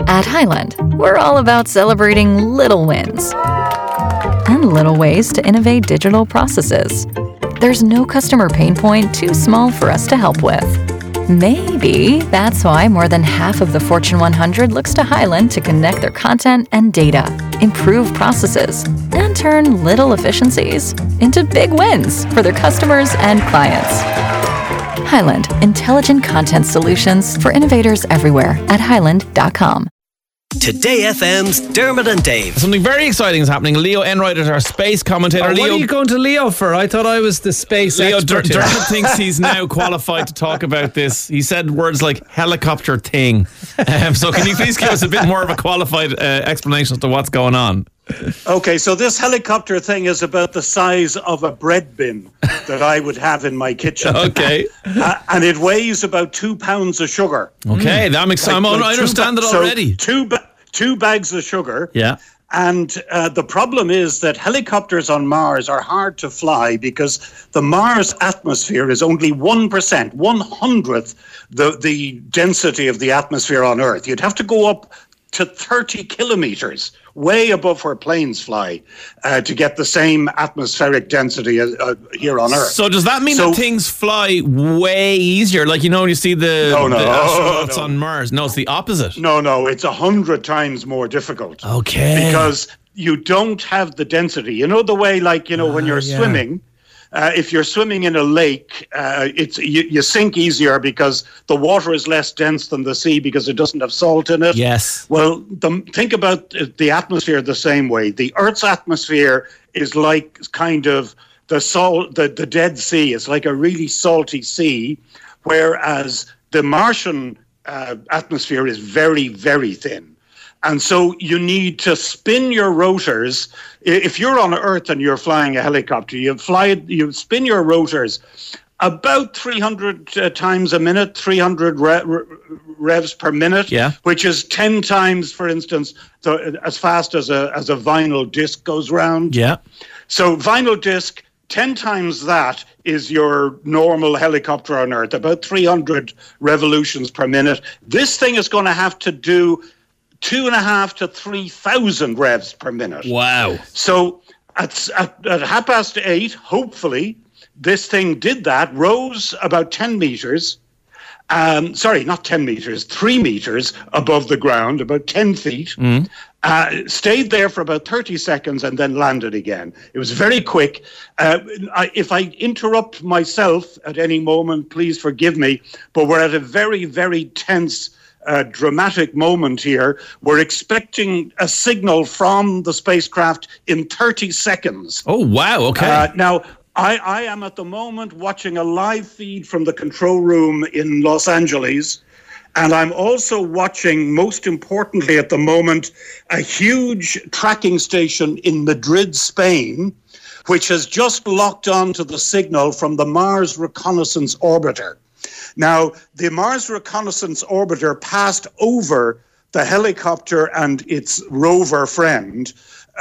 At Highland, we're all about celebrating little wins and little ways to innovate digital processes. There's no customer pain point too small for us to help with. Maybe that's why more than half of the Fortune 100 looks to Highland to connect their content and data, improve processes, and turn little efficiencies into big wins for their customers and clients. Highland, intelligent content solutions for innovators everywhere at highland.com. Today FM's Dermot and Dave. Something very exciting is happening. Leo Enright is our space commentator. What Leo, are you going to Leo for? I thought I was the space Leo expert. Dermot thinks he's now qualified to talk about this. He said words like helicopter thing. So can you please give us a bit more of a qualified explanation as to what's going on? Okay, so this helicopter thing is about the size of a bread bin that I would have in my kitchen. Okay. And it weighs about 2 pounds of sugar. Okay, that makes sense. I understand it already. So two bags of sugar. Yeah. And the problem is that helicopters on Mars are hard to fly because the Mars atmosphere is only 1%, 1/100th the density of the atmosphere on Earth. You'd have to go up to 30 kilometers, way above where planes fly, to get the same atmospheric density here on Earth. So does that mean that things fly way easier? Like, you know, when you see the astronauts on Mars. No, it's the opposite. No, it's 100 times more difficult. Okay. Because you don't have the density. You know the way, like, you know, when you're swimming, if you're swimming in a lake, you sink easier because the water is less dense than the sea because it doesn't have salt in it. Yes. Well, think about the atmosphere the same way. The Earth's atmosphere is like kind of the Dead Sea. It's like a really salty sea, whereas the Martian atmosphere is very, very thin. And so you need to spin your rotors. If you're on Earth and you're flying a helicopter, you spin your rotors about 300 times a minute, 300 revs per minute, which is 10 times, for instance, as fast as a vinyl disc goes round. Yeah. So vinyl disc, 10 times that is your normal helicopter on Earth, about 300 revolutions per minute. This thing is going to have to do 2,500 to 3,000 revs per minute. Wow. So at 8:30, hopefully, this thing did that, rose about 10 meters. Sorry, not 10 meters, 3 meters above the ground, about 10 feet. Stayed there for about 30 seconds and then landed again. It was very quick. If I interrupt myself at any moment, please forgive me, but we're at a very, very tense dramatic moment here. We're expecting a signal from the spacecraft in 30 seconds. Oh, wow. Okay. Now, I am at the moment watching a live feed from the control room in Los Angeles. And I'm also watching, most importantly at the moment, a huge tracking station in Madrid, Spain, which has just locked onto the signal from the Mars Reconnaissance Orbiter. Now, the Mars Reconnaissance Orbiter passed over the helicopter and its rover friend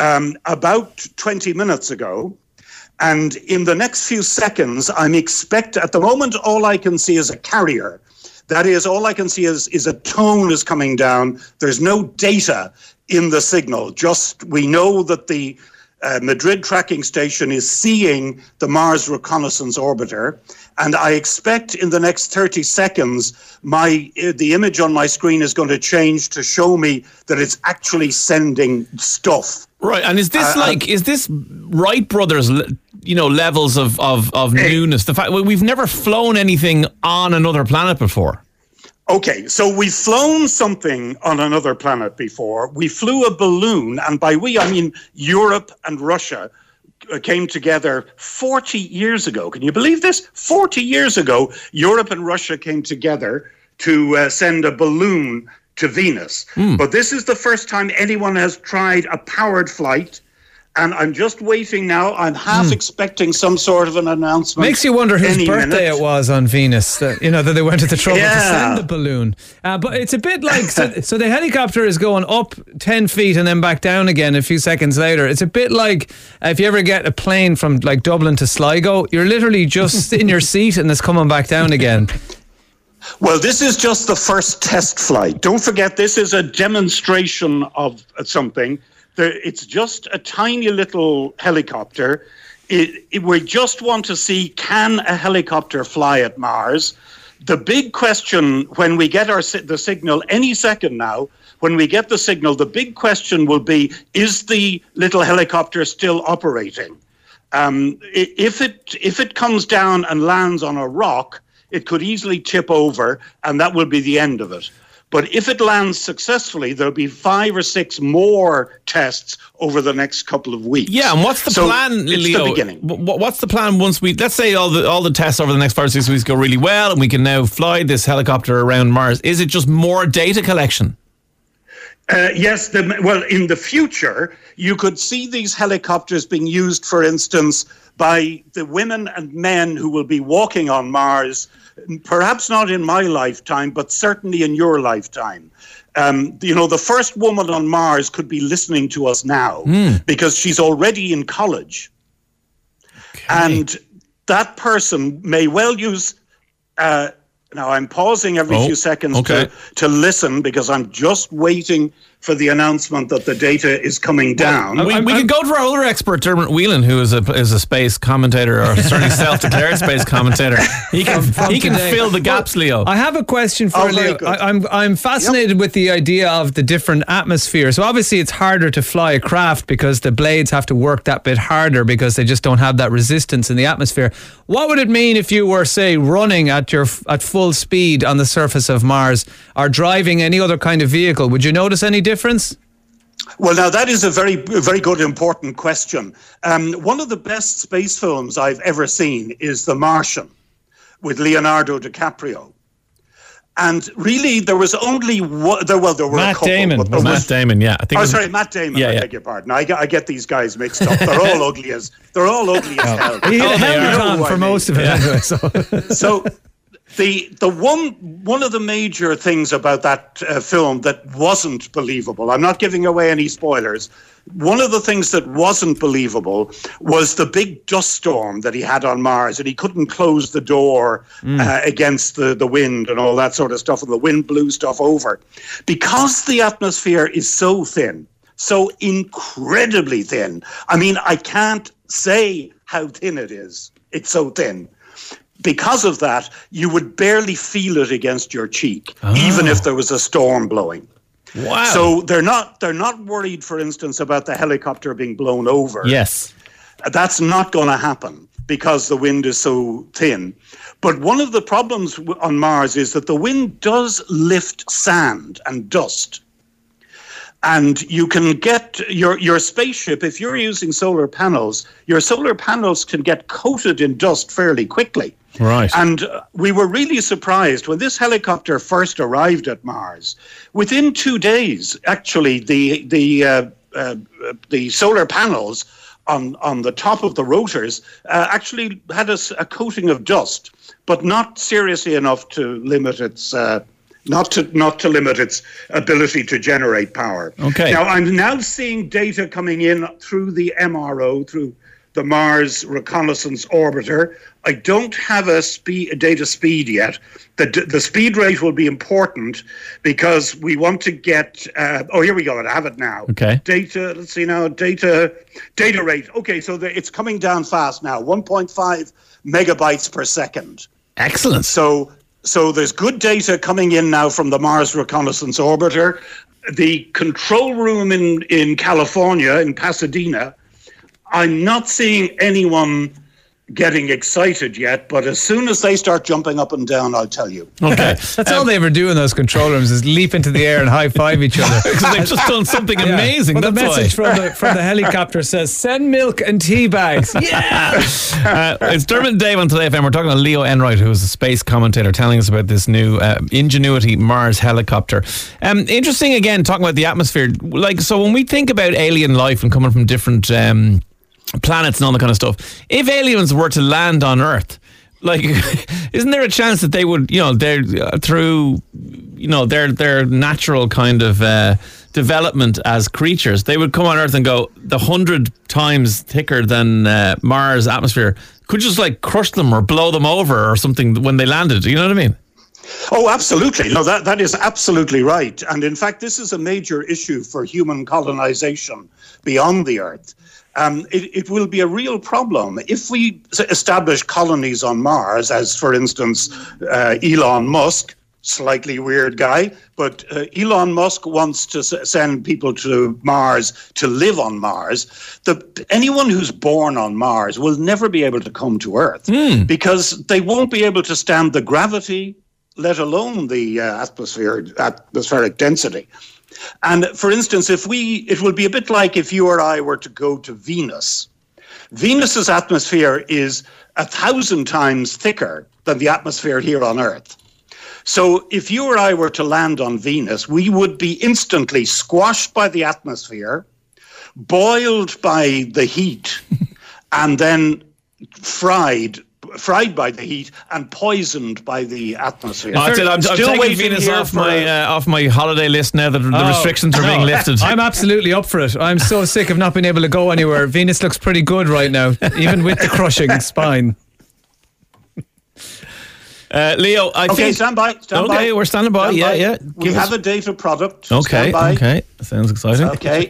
about 20 minutes ago. And in the next few seconds, at the moment, all I can see is a carrier. That is, all I can see is a tone is coming down. There's no data in the signal. Just we know that the Madrid tracking station is seeing the Mars Reconnaissance Orbiter. And I expect in the next 30 seconds, the image on my screen is going to change to show me that it's actually sending stuff. Right, and is this Wright brothers, levels of newness? The fact we've never flown anything on another planet before. Okay, so we've flown something on another planet before. We flew a balloon, and by we I mean Europe and Russia came together 40 years ago. Can you believe this? 40 years ago, Europe and Russia came together to send a balloon to Venus. But this is the first time anyone has tried a powered flight. And I'm just waiting now. I'm half expecting some sort of an announcement. Makes you wonder whose birthday it was on Venus. That they went to the trouble to send the balloon. But it's a bit like, so the helicopter is going up 10 feet and then back down again a few seconds later. It's a bit like if you ever get a plane from like Dublin to Sligo, you're literally just in your seat and it's coming back down again. Well, this is just the first test flight. Don't forget, this is a demonstration of something. It's just a tiny little helicopter. We just want to see, can a helicopter fly at Mars? The big question when we get the signal any second now, when we get the signal, the big question will be, is the little helicopter still operating? If it comes down and lands on a rock, it could easily tip over, and that will be the end of it. But if it lands successfully, there'll be 5 or 6 more tests over the next couple of weeks. Yeah, and what's the plan, Leo? It's the beginning. What's the plan once let's say all the tests over the next 5 or 6 weeks go really well, and we can now fly this helicopter around Mars? Is it just more data collection? Yes. In the future, you could see these helicopters being used, for instance, by the women and men who will be walking on Mars, perhaps not in my lifetime, but certainly in your lifetime. The first woman on Mars could be listening to us now because she's already in college. Okay. And that person may well use... now, I'm pausing every few seconds to listen because I'm just waiting for the announcement that the data is coming down. We can go to our other expert, Dermot Whelan, who is a space commentator, or certainly self-declared space commentator. He can fill the gaps, Leo. I have a question for Leo. I'm fascinated with the idea of the different atmospheres. So obviously it's harder to fly a craft because the blades have to work that bit harder because they just don't have that resistance in the atmosphere. What would it mean if you were, say, running at full speed on the surface of Mars or driving any other kind of vehicle? Would you notice any difference? Well, now that is a very, very good, important question. One of the best space films I've ever seen is The Martian with Leonardo DiCaprio. And really, there was only one. There were Matt a couple. Damon. Matt Damon, yeah. Matt Damon. Yeah, I beg your pardon. I get these guys mixed up. They're all ugly as hell. He had a helmet on for most of it anyway. So one of the major things about that film that wasn't believable, I'm not giving away any spoilers, one of the things that wasn't believable was the big dust storm that he had on Mars, and he couldn't close the door against the wind and all that sort of stuff, and the wind blew stuff over. Because the atmosphere is so thin, so incredibly thin, I mean, I can't say how thin it is. It's so thin. Because of that, you would barely feel it against your cheek, even if there was a storm blowing. Wow. So they're not worried, for instance, about the helicopter being blown over. Yes. That's not going to happen because the wind is so thin. But one of the problems on Mars is that the wind does lift sand and dust. And you can get your spaceship, if you're using solar panels, your solar panels can get coated in dust fairly quickly. Right. And we were really surprised when this helicopter first arrived at Mars. Within 2 days, actually, the solar panels on the top of the rotors actually had a coating of dust, but not seriously enough to limit its not to limit its ability to generate power. Okay. Now I'm now seeing data coming in through the MRO, through the Mars Reconnaissance Orbiter. I don't have a data speed yet. The speed rate will be important because we want to get. Here we go. I have it now. Okay. Data. Let's see now. Data rate. Okay, so it's coming down fast now. 1.5 megabytes per second. Excellent. So there's good data coming in now from the Mars Reconnaissance Orbiter. The control room in California, in Pasadena, I'm not seeing anyone getting excited yet, but as soon as they start jumping up and down, I'll tell you. Okay. That's all they ever do in those control rooms is leap into the air and high-five each other. Because they've just done something amazing. Well, the that's message why. from the helicopter says, send milk and tea bags. Yeah! It's Dermot and Dave on Today FM. We're talking to Leo Enright, who is a space commentator, telling us about this new Ingenuity Mars helicopter. Interesting, again, talking about the atmosphere. So when we think about alien life and coming from different planets and all that kind of stuff, if aliens were to land on Earth, isn't there a chance that they would, they're through, their natural kind of development as creatures, they would come on Earth and go, the 100 times thicker than Mars atmosphere could just crush them or blow them over or something when they landed? You know what I mean? Oh, absolutely. No, that is absolutely right. And in fact, this is a major issue for human colonization beyond the Earth. It will be a real problem if we establish colonies on Mars, as, for instance, Elon Musk, slightly weird guy, but Elon Musk wants to send people to Mars to live on Mars. Anyone who's born on Mars will never be able to come to Earth because they won't be able to stand the gravity, let alone the atmospheric density. And for instance, it will be a bit like if you or I were to go to Venus. Venus's atmosphere is 1,000 times thicker than the atmosphere here on Earth. So if you or I were to land on Venus, we would be instantly squashed by the atmosphere, boiled by the heat, and then fried by the heat and poisoned by the atmosphere. I'm taking Venus off my holiday list now that the restrictions are being lifted. I'm absolutely up for it. I'm so sick of not being able to go anywhere. Venus looks pretty good right now, even with the crushing spine. Leo, I think... Stand by. Okay, we're standing by. Yeah. We have a data product. Okay. Sounds exciting. Okay.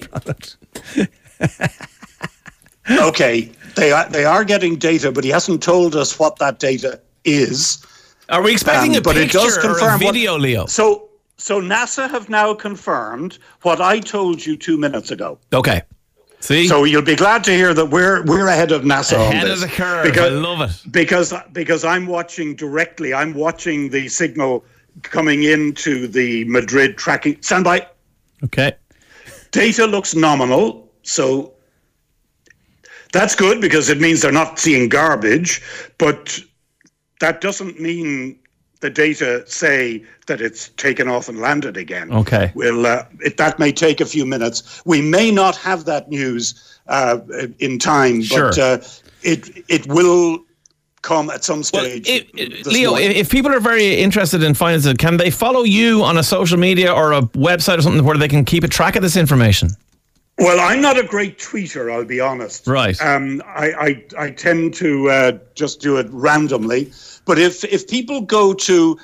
Okay. They are getting data, but he hasn't told us what that data is. Are we expecting a but picture it does confirm or a video, Leo? So NASA have now confirmed what I told you 2 minutes ago. Okay. See? So you'll be glad to hear that we're ahead of NASA on this. Ahead of the curve. I love it. Because I'm watching directly. I'm watching the signal coming into the Madrid tracking. Stand by. Okay. Data looks nominal, so that's good because it means they're not seeing garbage, but that doesn't mean the data say that it's taken off and landed again. Okay. Well, that may take a few minutes. We may not have that news in time, sure. But it will come at some stage. Leo, if people are very interested in finding it, can they follow you on a social media or a website or something where they can keep a track of this information? Well, I'm not a great tweeter, I'll be honest. Right. I tend to just do it randomly. But if people go to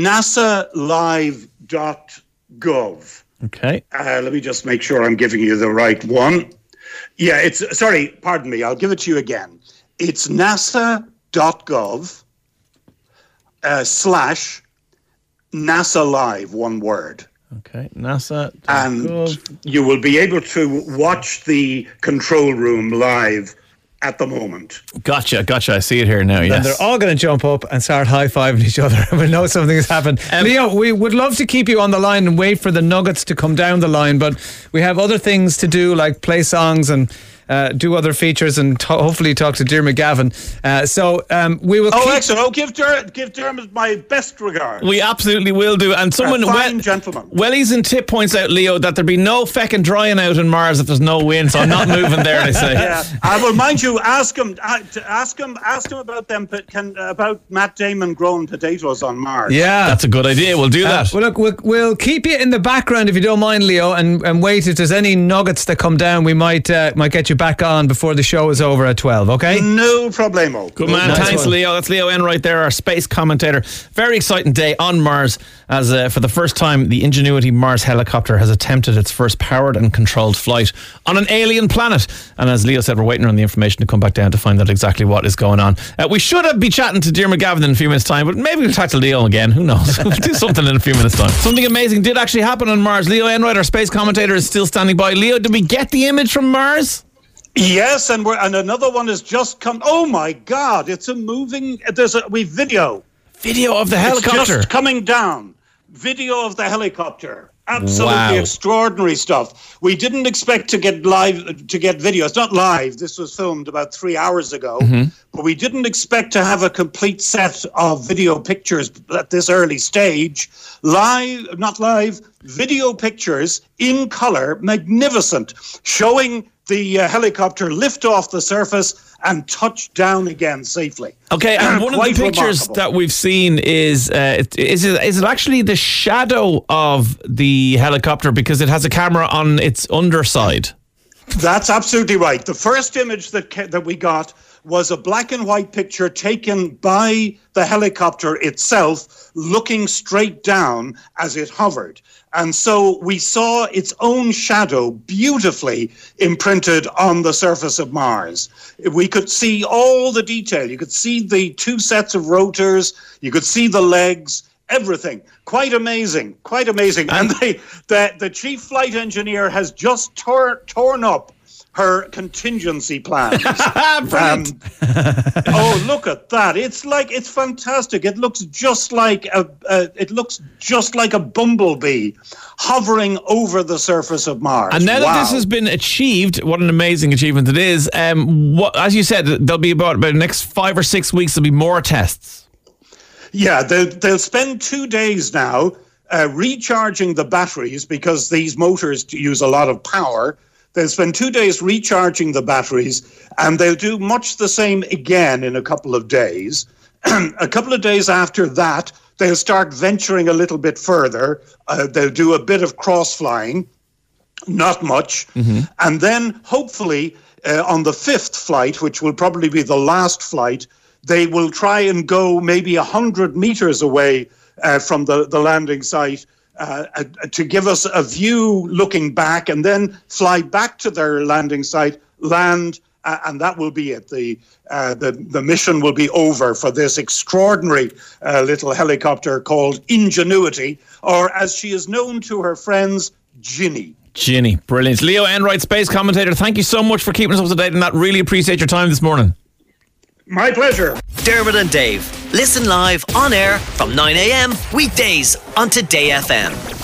nasalive.gov. Okay. Let me just make sure I'm giving you the right one. Yeah, pardon me, I'll give it to you again. It's nasa.gov /NASA Live, one word. Okay, NASA. And you will be able to watch the control room live at the moment. Gotcha. I see it here now, yes. And they're all going to jump up and start high-fiving each other and we know something has happened. Leo, we would love to keep you on the line and wait for the nuggets to come down the line, but we have other things to do, like play songs and do other features and hopefully talk to Dermot Gavin. So we will. Excellent! Give Dermot my best regards. We absolutely will do. And someone, fine gentleman. Wellies and Tip points out, Leo, that there'd be no feckin' drying out in Mars if there's no wind. So I'm not moving there. They say. Yeah, I will mind you. Ask him about them. About Matt Damon growing potatoes on Mars. Yeah, that's a good idea. We'll do that. Well, look, we'll keep you in the background if you don't mind, Leo, and wait if there's any nuggets that come down. We might get you back on before the show is over at 12, okay? No problemo. Good man. Nice Thanks, one. Leo. That's Leo Enright there, our space commentator. Very exciting day on Mars as for the first time the Ingenuity Mars helicopter has attempted its first powered and controlled flight on an alien planet. And as Leo said, we're waiting on the information to come back down to find out exactly what is going on. We should be chatting to Dermot Gavin in a few minutes' time, but maybe we'll talk to Leo again. Who knows? We'll do something in a few minutes' time. Something amazing did actually happen on Mars. Leo Enright, our space commentator, is still standing by. Leo, did we get the image from Mars? Yes, and another one has just come. Oh my God! It's a moving. We've video of the helicopter. It's just coming down. Video of the helicopter. Absolutely extraordinary stuff. We didn't expect to get video. It's not live. This was filmed about 3 hours ago. Mm-hmm. But we didn't expect to have a complete set of video pictures at this early stage. Video pictures in color, magnificent, showing the helicopter lift off the surface and touch down again safely. Okay, and one of the pictures that we've seen is it actually the shadow of the helicopter because it has a camera on its underside? That's absolutely right. The first image that we got was a black and white picture taken by the helicopter itself, looking straight down as it hovered. And so we saw its own shadow beautifully imprinted on the surface of Mars. We could see all the detail. You could see the 2 sets of rotors. You could see the legs, everything. Quite amazing, quite amazing. And the chief flight engineer has just torn up her contingency plans. Oh, look at that! It's fantastic. It looks just like a bumblebee hovering over the surface of Mars. And now that this has been achieved, what an amazing achievement it is! As you said, there'll be about the next 5 or 6 weeks. There'll be more tests. Yeah, they'll spend 2 days now recharging the batteries because these motors use a lot of power. They'll spend 2 days recharging the batteries, and they'll do much the same again in a couple of days. A couple of days after that, they'll start venturing a little bit further. They'll do a bit of cross-flying, not much. Mm-hmm. And then, hopefully, on the 5th flight, which will probably be the last flight, they will try and go maybe 100 meters away from the landing site, to give us a view looking back, and then fly back to their landing site, land, and that will be it. The mission will be over for this extraordinary little helicopter called Ingenuity, or as she is known to her friends, Ginny. Ginny, brilliant. Leo Enright, space commentator, thank you so much for keeping us up to date on that. Really appreciate your time this morning. My pleasure. Dermot and Dave. Listen live on air from 9 a.m. weekdays on Today FM.